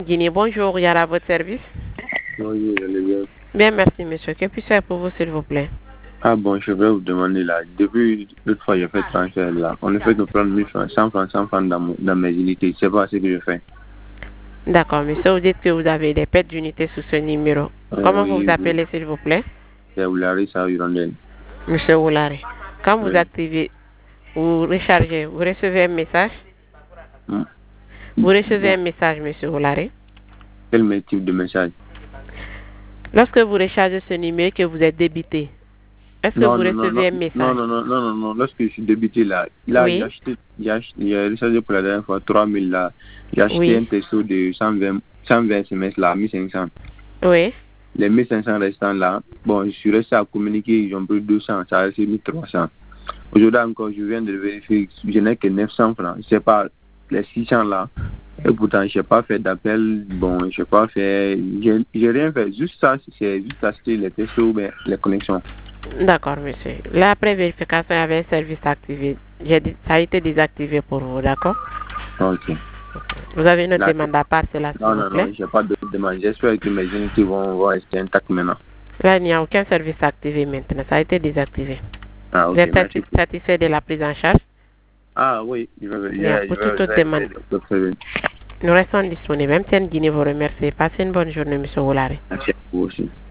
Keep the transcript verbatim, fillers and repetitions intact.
Guinée, bonjour, il y a à votre service. Oui, je l'ai bien. Bien, merci, monsieur. Que puis-je faire pour vous, s'il vous plaît? Ah bon, je vais vous demander là. Depuis l'autre fois, j'ai fait transfert là. On a fait nous prendre mille francs, cent francs, cent francs dans, mon, dans mes unités. C'est pas ce que je fais. D'accord, monsieur, vous dites que vous avez des pertes d'unités sous ce numéro. Euh, Comment vous oui, vous oui. appelez, s'il vous plaît? C'est Oulari Hirondelle. Monsieur Oulare. Quand vous Oui. activez, vous rechargez, vous recevez un message? Hmm. Vous recevez Bon. un message, monsieur Oulare? Quel type de message? Lorsque vous rechargez ce numéro que vous êtes débité, est-ce que Non, vous non, non, non, recevez un non, message? non, non, non, non, non. Lorsque je suis débité là, là, j'ai Oui, acheté, j'ai acheté, j'ai rechargé pour la dernière fois trois mille là. J'ai acheté oui, un Tesso de cent vingt, cent vingt semestres là, mille cinq cents. oui. Les mille cinq cents restants là, bon, je suis resté à communiquer, ils ont pris deux cents, ça a resté mille trois cents. Aujourd'hui encore, je viens de vérifier, je n'ai que neuf cents francs. Je sais pas, les six cents là. Et pourtant, je n'ai pas fait d'appel, bon, je n'ai pas fait, j'ai j'ai rien fait. Juste ça, c'est juste acheter les Tesso, mais les connexions. D'accord, monsieur. Là, après vérification, il y avait un service activé. J'ai dit- Ça a été désactivé pour vous, d'accord? Ok. Vous avez une autre Là, demande à part, cela, s'il non, vous non, non, plaît? je n'ai pas de demande. J'espère que mes unités vont, vont rester intactes maintenant. Là, il n'y a aucun service activé maintenant. Ça a été désactivé. Ah, Vous ok, êtes merci. sati- satisfait de la prise en charge? Ah, oui, je vais, je Bien, vais, je pour toute vais, je autre vais demande, essayer de prévenir. nous restons disponibles. Même si Guinée vous remercie. Passez une bonne journée, monsieur Oulare. Merci à vous aussi.